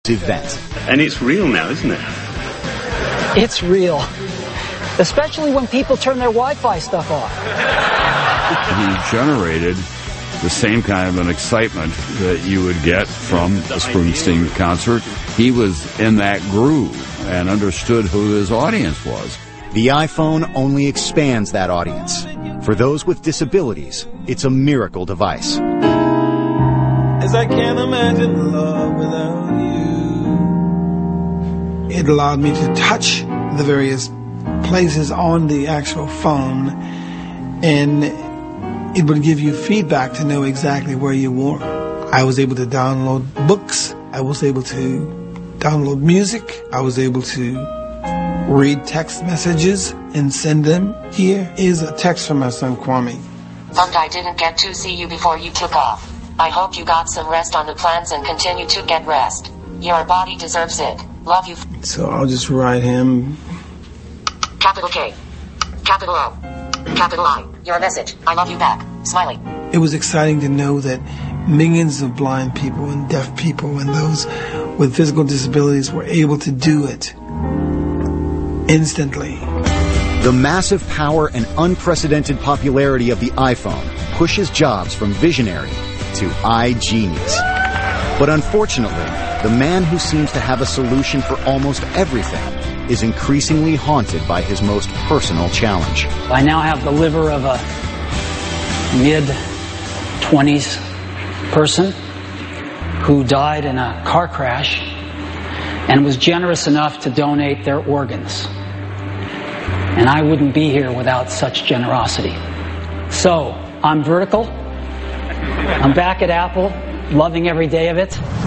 event. And it's real now, isn't it? It's real. Especially when people turn their Wi-Fi stuff off. He generated the same kind of an excitement that you would get from a Springsteen concert. He was in that groove and understood who his audience was. The iPhone only expands that audience. For those with disabilities, it's a miracle device. As I can't imagine love without you. It allowed me to touch the various places on the actual phone, and it would give you feedback to know exactly where you were. I was able to download books. I was able to download music. I was able to read text messages and send them. Here is a text from my son Kwame. Fund, I didn't get to see you before you took off. I hope you got some rest on the plans and continue to get rest. Your body deserves it. Love you. So I'll just write him. Capital K. Capital O. Capital I. Your message. I love you back. Smiley. It was exciting to know that millions of blind people and deaf people and those with physical disabilities were able to do it instantly. The massive power and unprecedented popularity of the iPhone pushes Jobs from visionary to iGenius. But unfortunately, the man who seems to have a solution for almost everything is increasingly haunted by his most personal challenge. I now have the liver of a mid-20s person who died in a car crash and was generous enough to donate their organs. And I wouldn't be here without such generosity. So, I'm vertical. I'm back at Apple, loving every day of it.